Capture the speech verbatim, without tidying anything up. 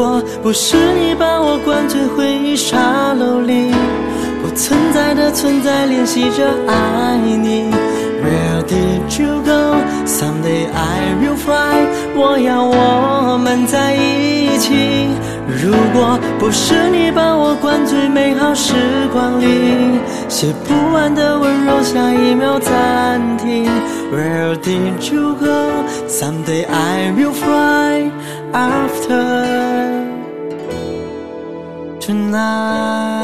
果不是你把我灌醉回忆沙漏里，不存在的存在练习着爱你。 Where did you go? Someday I will fly。 我要我们在一起。如果不是你把我灌醉美好时光里，写不完的温柔下一秒暂停。 Where did you go? Someday I will fly after tonight。